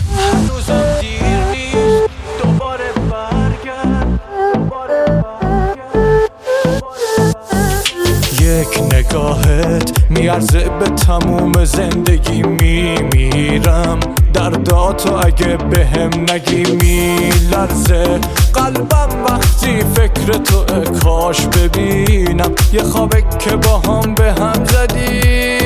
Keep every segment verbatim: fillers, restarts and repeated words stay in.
هنوزم دیر نیست دوباره برگرد، دوباره برگرد. یک نگاهت میارزه به تموم زندگی. میمیرم درداتو اگه بهم نگی. میلرزه قلبم وقتی فکر تو، کاش ببینم یه خوابه که با هم به هم زدی.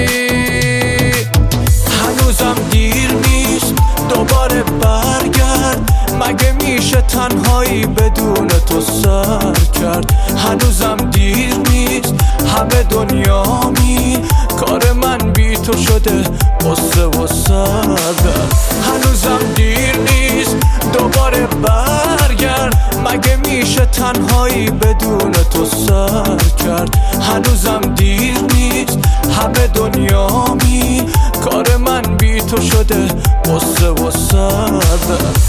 هنوزم دیر نیست دوباره برگرد، مگه میشه تنهایی بدون تو سر کرد. هنوزم دیر نیست همه دنیامی، کار من بی تو شده قصه و سردرد. هنوزم دیر نیست دوباره برگرد، مگه میشه تنهایی بدون تو سر کرد. هنوزم دیر نیست همه دنیامی، کار من بی تو شده قصه و سردرد.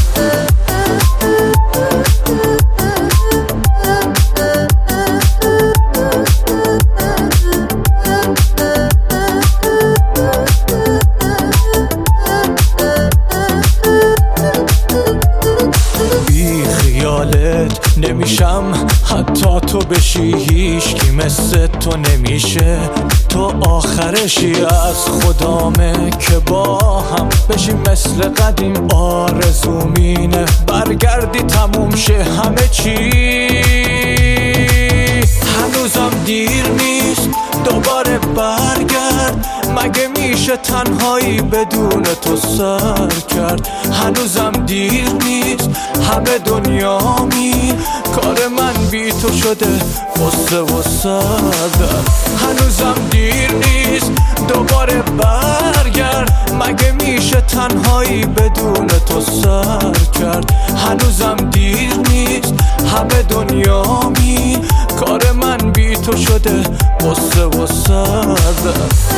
نمیشم حتی تو بشی، هیچکی مثل تو نمیشه. تو آخرشی از خدامه که با هم بشیم مثل قدیم. آرزومینه برگردی تموم شه همه چی. هنوزم دیر نیست دوباره برگرد، مگه میشه تنهایی بدون تو سر کرد. هنوزم دیر نیست همه دنیامی، کار من بی تو شده قصه و سردرد. هنوزم دیر نیست دوباره برگرد، مگه میشه تنهایی بدون تو سر کرد. هنوزم دیر نیست همه دنیامی، کار من بی تو شده قصه و سردرد.